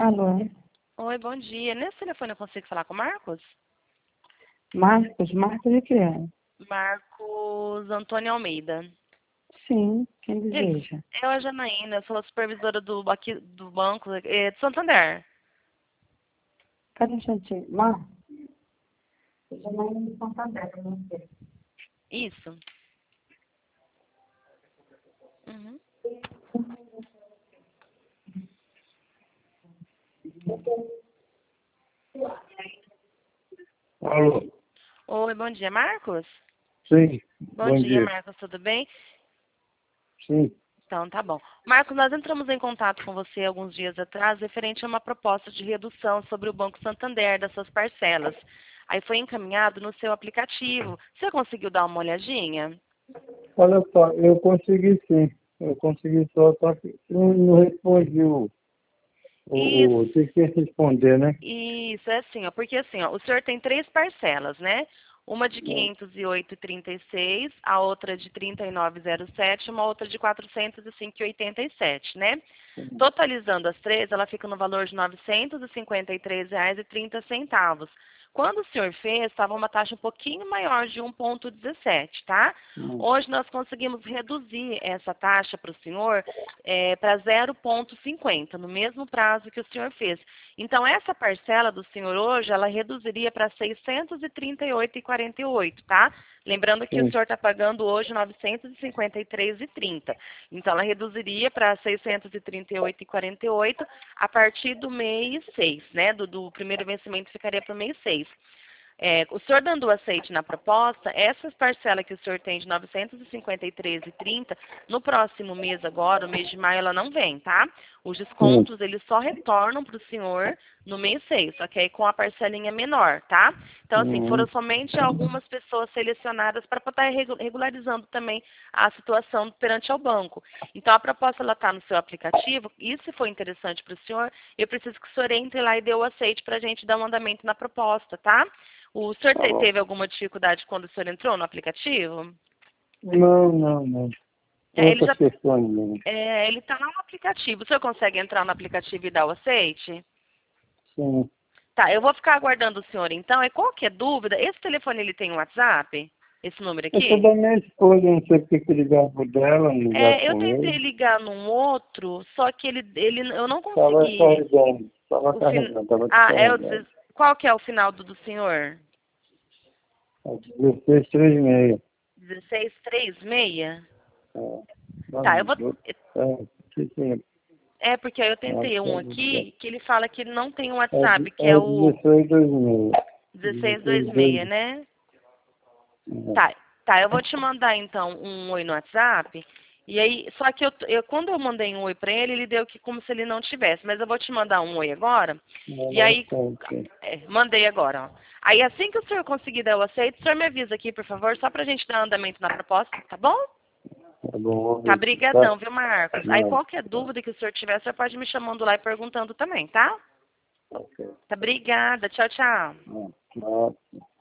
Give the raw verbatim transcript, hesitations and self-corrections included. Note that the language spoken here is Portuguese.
Alô? Oi, bom dia. Nesse telefone eu consigo falar com o Marcos? Marcos? Marcos de quê? Marcos Antônio Almeida. Sim, quem Ele, deseja? eu, a Janaína, eu sou a supervisora do, aqui, do banco é, de Santander. Cadê um instantinho? Marcos? Eu já não me Santander pra você. Isso. Uhum. Alô? Oi, bom dia, Marcos? Sim, Bom bom dia, dia. Marcos, tudo bem? Sim, Então, tá bom. Marcos, nós entramos em contato com você alguns dias atrás referente a uma proposta de redução sobre o Banco Santander, das suas parcelas. Aí foi encaminhado no seu aplicativo. Você conseguiu dar uma olhadinha? olha só, eu consegui sim. Eu consegui só, só que não, não respondi o, o, o. Isso. Tem que responder, né? Isso, é assim, ó, porque assim, ó, o senhor tem três parcelas, né? Uma de quinhentos e oito vírgula trinta e seis, a outra de trinta e nove vírgula zero sete, uma outra de quatrocentos e cinco vírgula oitenta e sete, né? Totalizando as três, ela fica no valor de novecentos e cinquenta e três reais e trinta centavos. Quando o senhor fez, estava uma taxa um pouquinho maior de um vírgula dezessete, tá? Hum, Hoje nós conseguimos reduzir essa taxa para o senhor é, para zero vírgula cinquenta, no mesmo prazo que o senhor fez. Então, essa parcela do senhor hoje, ela reduziria para seiscentos e trinta e oito reais e quarenta e oito, tá? Lembrando que o sim, senhor está pagando hoje novecentos e cinquenta e três reais e trinta. Então, ela reduziria para seiscentos e trinta e oito reais e quarenta e oito a partir do mês seis, né? Do, do primeiro vencimento ficaria para o mês seis. É, o senhor dando o aceite na proposta, essas parcelas que o senhor tem de novecentos e cinquenta e três reais e trinta, no próximo mês agora, o mês de maio, ela não vem, tá? Os sim. descontos, eles só retornam para o senhor no mês seis, só que aí com a parcelinha menor, tá? Então, assim, foram Uhum. somente algumas pessoas selecionadas para estar regularizando também a situação perante ao banco. Então, a proposta, ela está no seu aplicativo, e se for interessante para o senhor, eu preciso que o senhor entre lá e dê o aceite para a gente dar um andamento na proposta, tá? O senhor Tá te- bom. teve alguma dificuldade quando o senhor entrou no aplicativo? Não, não, não. É, ele Outras já questões mesmo. é, ele está lá no aplicativo. O senhor consegue entrar no aplicativo e dar o aceite? Sim. Tá, eu vou ficar aguardando o senhor então. E qualquer dúvida, esse telefone ele tem um WhatsApp? Esse número Eu sou aqui? da minha esposa, não sei porque que ligar por dela, não ligar É, eu com tentei ele. ligar num outro, só que ele, ele eu não Estava consegui. carregando, estava O fin... carregando, estava Ah, é o descarregando. deze- qual que é o final do, do senhor? É dezesseis, três e meia. dezesseis trinta e seis? É, Tá, eu vamos, vou. é, que que é? É, porque aí eu tentei um É, aqui que ele fala que ele não tem um é, de- WhatsApp, que é é o dezesseis, dois e meia. dezesseis vinte dezesseis, e seis, dois. né? É, Tá, tá, eu vou te mandar então um oi no WhatsApp. E aí, só que eu, eu quando eu mandei um oi pra ele, ele deu que como se ele não tivesse. Mas eu vou te mandar um oi agora. E não, aí, não, tem. é, mandei agora, ó. Aí assim que o senhor conseguir dar o aceito, o senhor me avisa aqui, por favor, só pra gente dar andamento na proposta, tá bom? Tá bom, Tá, vamos ver, tá? brigadão, viu, Marcos? Aí Não, qualquer dúvida que o senhor tiver, o senhor pode me chamando lá e perguntando também, tá? ok. Tá, obrigada. Tchau, tchau. Não, não.